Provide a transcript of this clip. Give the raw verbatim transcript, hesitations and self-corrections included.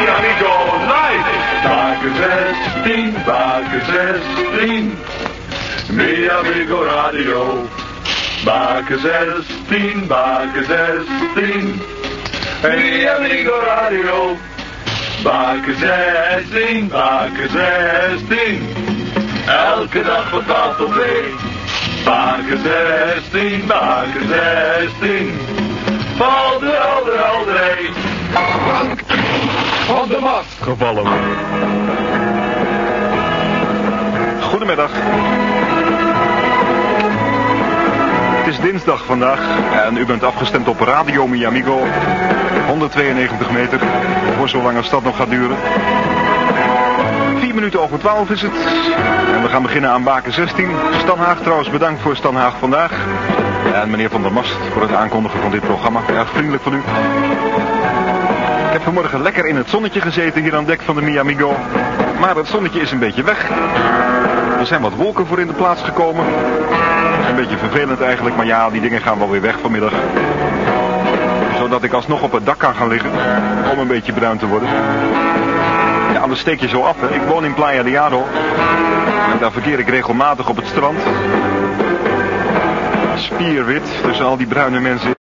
Mi Amigo live. Baken zestien, baken zestien. Mi Amigo Radio. Baken zestien, baken zestien. Mi Amigo Radio. Baken zestien, baken zestien. Elke dag van twaalf tot twee. Baken zestien, baken zestien. Alder, alder, alder, heen. Van de mast gevallen. Goedemiddag. Het is dinsdag vandaag en u bent afgestemd op Radio Mi Amigo. honderdtweeënnegentig meter, voor zolang als dat nog gaat duren. Vier minuten over twaalf is het. En we gaan beginnen aan baken zestien. Stan Haag trouwens, bedankt voor Stan Haag vandaag. En meneer Van der Mast voor het aankondigen van dit programma. Erg vriendelijk van u. Ik heb vanmorgen lekker in het zonnetje gezeten hier aan dek van de Mi Amigo. Maar het zonnetje is een beetje weg. Er zijn wat wolken voor in de plaats gekomen. Een beetje vervelend eigenlijk, maar ja, die dingen gaan wel weer weg vanmiddag. Zodat ik alsnog op het dak kan gaan liggen, om een beetje bruin te worden. Ja, anders steek je zo af, hè. Ik woon in Playa de Aro. En daar verkeer ik regelmatig op het strand. Spierwit tussen al die bruine mensen.